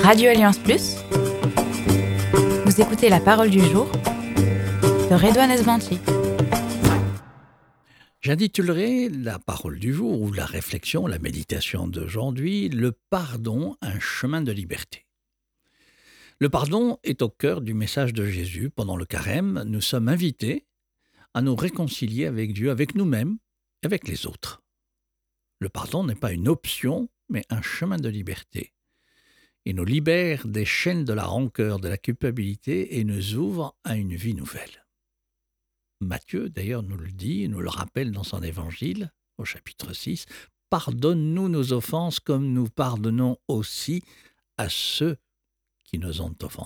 Radio Alliance Plus, vous écoutez la parole du jour de Redouane Esbanti. J'intitulerai la parole du jour ou la réflexion, la méditation d'aujourd'hui, le pardon, un chemin de liberté. Le pardon est au cœur du message de Jésus. Pendant le carême, nous sommes invités à nous réconcilier avec Dieu, avec nous-mêmes, avec les autres. Le pardon n'est pas une option, mais un chemin de liberté. Il nous libère des chaînes de la rancœur, de la culpabilité et nous ouvre à une vie nouvelle. Matthieu, d'ailleurs, nous le dit, nous le rappelle dans son évangile, au chapitre 6, « Pardonne-nous nos offenses comme nous pardonnons aussi à ceux qui nous ont offensés. »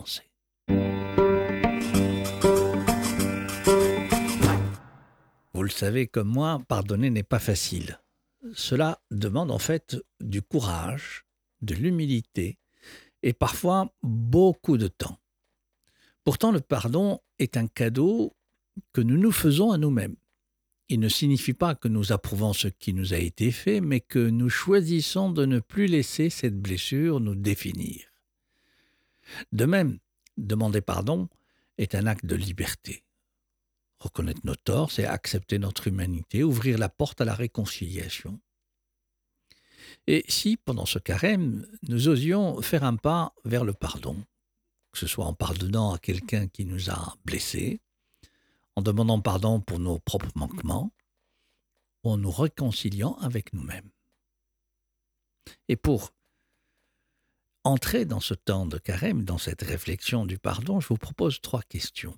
Vous le savez comme moi, pardonner n'est pas facile. Cela demande en fait du courage, de l'humilité et parfois beaucoup de temps. Pourtant, le pardon est un cadeau que nous nous faisons à nous-mêmes. Il ne signifie pas que nous approuvons ce qui nous a été fait, mais que nous choisissons de ne plus laisser cette blessure nous définir. De même, demander pardon est un acte de liberté. Reconnaître nos torts, c'est accepter notre humanité, ouvrir la porte à la réconciliation. Et si, pendant ce carême, nous osions faire un pas vers le pardon, que ce soit en pardonnant à quelqu'un qui nous a blessés, en demandant pardon pour nos propres manquements, ou en nous réconciliant avec nous-mêmes. Et pour entrer dans ce temps de carême, dans cette réflexion du pardon, je vous propose 3 questions.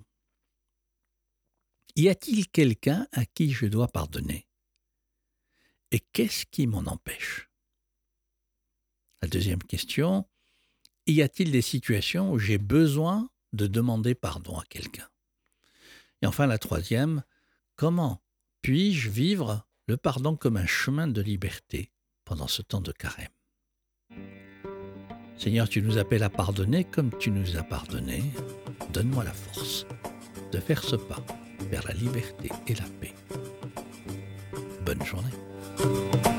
Y a-t-il quelqu'un à qui je dois pardonner ? Et qu'est-ce qui m'en empêche ? La deuxième question, y a-t-il des situations où j'ai besoin de demander pardon à quelqu'un ? Et enfin la troisième, comment puis-je vivre le pardon comme un chemin de liberté pendant ce temps de carême ? Seigneur, tu nous appelles à pardonner comme tu nous as pardonné. Donne-moi la force de faire ce pas vers la liberté et la paix. Bonne journée.